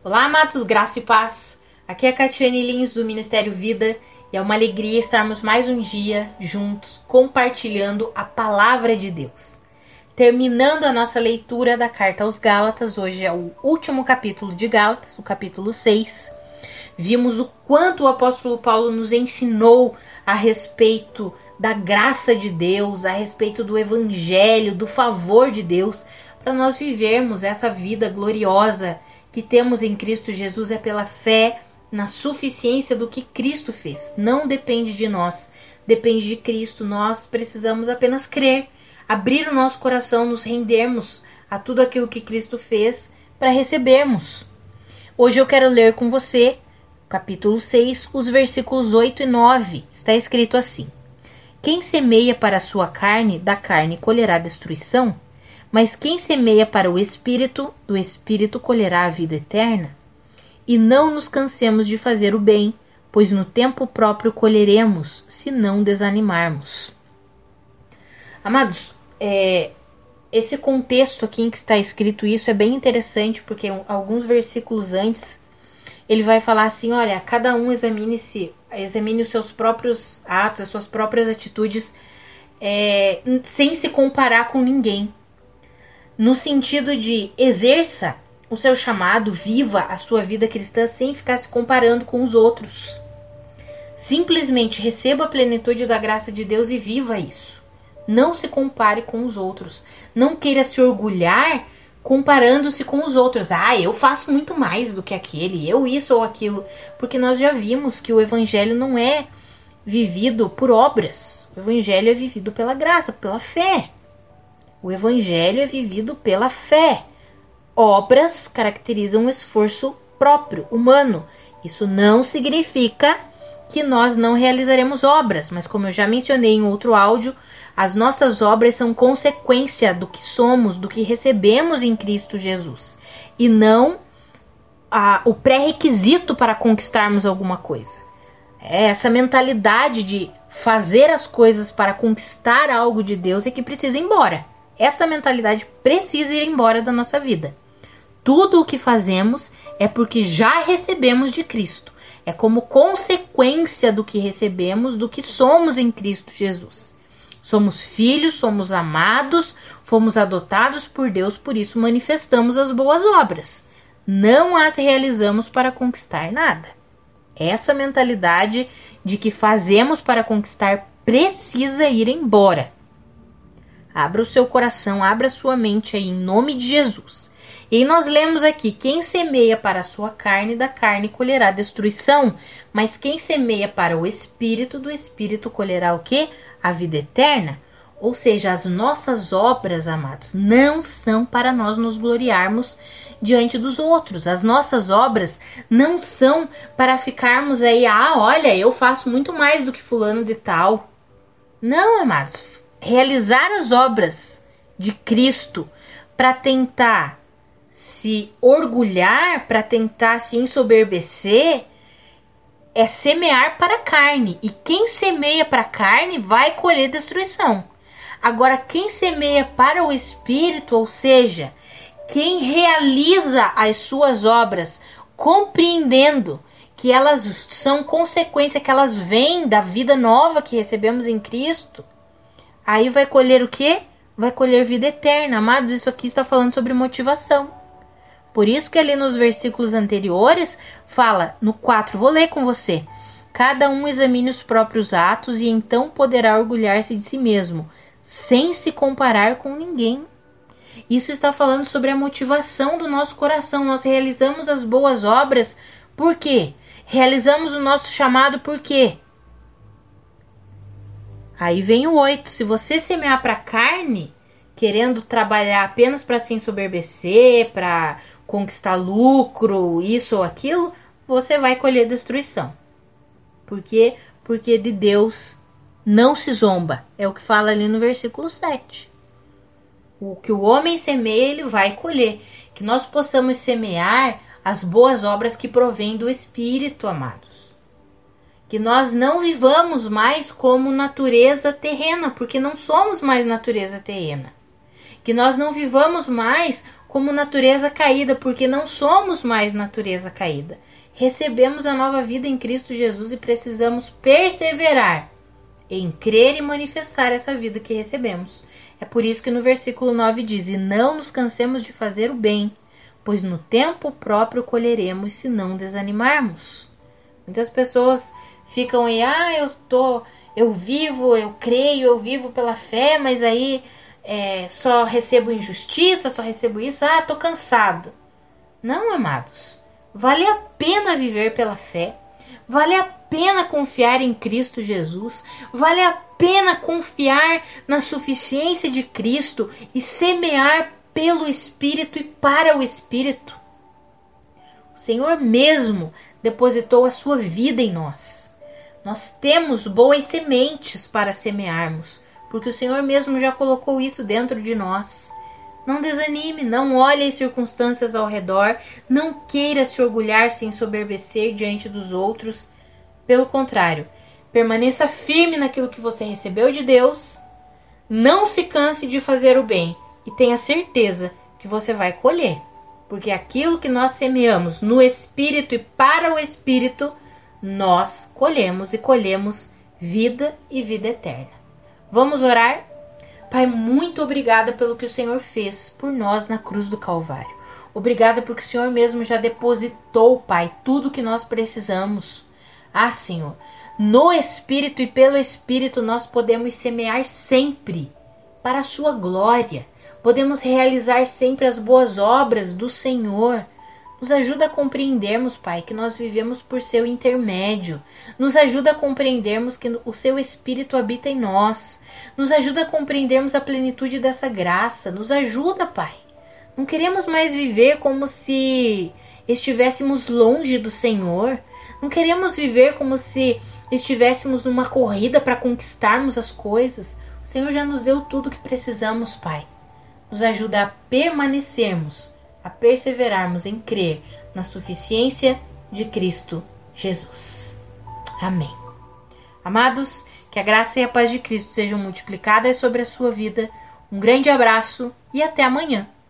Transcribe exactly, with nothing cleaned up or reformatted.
Olá, amados, graça e paz. Aqui é a Catiane Lins do Ministério Vida e é uma alegria estarmos mais um dia juntos compartilhando a palavra de Deus. Terminando a nossa leitura da carta aos Gálatas, hoje é o último capítulo de Gálatas, o capítulo seis. Vimos o quanto o apóstolo Paulo nos ensinou a respeito da graça de Deus, a respeito do evangelho, do favor de Deus, para nós vivermos essa vida gloriosa que temos em Cristo Jesus. É pela fé na suficiência do que Cristo fez. Não depende de nós, depende de Cristo. Nós precisamos apenas crer, abrir o nosso coração, nos rendermos a tudo aquilo que Cristo fez para recebermos. Hoje eu quero ler com você, capítulo seis, os versículos oito e nove. Está escrito assim: Quem semeia para a sua carne, da carne colherá destruição, mas quem semeia para o Espírito, do Espírito colherá a vida eterna. E não nos cansemos de fazer o bem, pois no tempo próprio colheremos, se não desanimarmos. Amados, é, esse contexto aqui em que está escrito isso é bem interessante, porque alguns versículos antes ele vai falar assim: olha, cada um examine-se, examine os seus próprios atos, as suas próprias atitudes, é, sem se comparar com ninguém. No sentido de exerça o seu chamado, viva a sua vida cristã sem ficar se comparando com os outros. Simplesmente receba a plenitude da graça de Deus e viva isso. Não se compare com os outros. Não queira se orgulhar comparando-se com os outros. Ah, eu faço muito mais do que aquele, eu isso ou aquilo. Porque nós já vimos que o evangelho não é vivido por obras. O evangelho é vivido pela graça, pela fé. O evangelho é vivido pela fé. Obras caracterizam um esforço próprio, humano. Isso não significa que nós não realizaremos obras, mas como eu já mencionei em outro áudio, as nossas obras são consequência do que somos, do que recebemos em Cristo Jesus, e não a, o pré-requisito para conquistarmos alguma coisa. É essa mentalidade de fazer as coisas para conquistar algo de Deus é que precisa ir embora. Essa mentalidade precisa ir embora da nossa vida. Tudo o que fazemos é porque já recebemos de Cristo. É como consequência do que recebemos, do que somos em Cristo Jesus. Somos filhos, somos amados, fomos adotados por Deus, por isso manifestamos as boas obras. Não as realizamos para conquistar nada. Essa mentalidade de que fazemos para conquistar precisa ir embora. Abra o seu coração, abra a sua mente aí, em nome de Jesus. E nós lemos aqui: quem semeia para a sua carne, da carne colherá destruição, mas quem semeia para o Espírito, do Espírito colherá o quê? A vida eterna. Ou seja, as nossas obras, amados, não são para nós nos gloriarmos diante dos outros. As nossas obras não são para ficarmos aí, ah, olha, eu faço muito mais do que fulano de tal. Não, amados. Realizar as obras de Cristo para tentar se orgulhar, para tentar se ensoberbecer, é semear para a carne. E quem semeia para a carne vai colher destruição. Agora, quem semeia para o Espírito, ou seja, quem realiza as suas obras compreendendo que elas são consequência, que elas vêm da vida nova que recebemos em Cristo, aí vai colher o quê? Vai colher vida eterna. Amados, isso aqui está falando sobre motivação. Por isso que ali nos versículos anteriores fala, no quatro, vou ler com você: cada um examine os próprios atos e então poderá orgulhar-se de si mesmo, sem se comparar com ninguém. Isso está falando sobre a motivação do nosso coração. Nós realizamos as boas obras por quê? Realizamos o nosso chamado por quê? Aí vem o oito. Se você semear para a carne, querendo trabalhar apenas para se ensoberbecer, para conquistar lucro, isso ou aquilo, você vai colher destruição. Por quê? Porque de Deus não se zomba. É o que fala ali no versículo sete. O que o homem semeia, ele vai colher. Que nós possamos semear as boas obras que provêm do Espírito, amados. Que nós não vivamos mais como natureza terrena, porque não somos mais natureza terrena. Que nós não vivamos mais como natureza caída, porque não somos mais natureza caída. Recebemos a nova vida em Cristo Jesus e precisamos perseverar em crer e manifestar essa vida que recebemos. É por isso que no versículo nove diz: e não nos cansemos de fazer o bem, pois no tempo próprio colheremos se não desanimarmos. Muitas pessoas ficam aí, ah, eu tô, eu vivo, eu creio, eu vivo pela fé, mas aí é, só recebo injustiça, só recebo isso, ah, tô cansado. Não, amados, vale a pena viver pela fé, vale a pena confiar em Cristo Jesus, vale a pena confiar na suficiência de Cristo e semear pelo Espírito e para o Espírito. O Senhor mesmo depositou a sua vida em nós. Nós temos boas sementes para semearmos, porque o Senhor mesmo já colocou isso dentro de nós. Não desanime, não olhe as circunstâncias ao redor, não queira se orgulhar, se ensoberbecer diante dos outros. Pelo contrário, permaneça firme naquilo que você recebeu de Deus, não se canse de fazer o bem e tenha certeza que você vai colher. Porque aquilo que nós semeamos no Espírito e para o Espírito, nós colhemos e colhemos vida e vida eterna. Vamos orar? Pai, muito obrigada pelo que o Senhor fez por nós na cruz do Calvário. Obrigada porque o Senhor mesmo já depositou, Pai, tudo que nós precisamos. Ah, Senhor, no Espírito e pelo Espírito nós podemos semear sempre para a sua glória. Podemos realizar sempre as boas obras do Senhor. Nos ajuda a compreendermos, Pai, que nós vivemos por seu intermédio. Nos ajuda a compreendermos que o seu Espírito habita em nós. Nos ajuda a compreendermos a plenitude dessa graça. Nos ajuda, Pai. Não queremos mais viver como se estivéssemos longe do Senhor. Não queremos viver como se estivéssemos numa corrida para conquistarmos as coisas. O Senhor já nos deu tudo o que precisamos, Pai. Nos ajuda a permanecermos, a perseverarmos em crer na suficiência de Cristo Jesus. Amém. Amados, que a graça e a paz de Cristo sejam multiplicadas sobre a sua vida. Um grande abraço e até amanhã.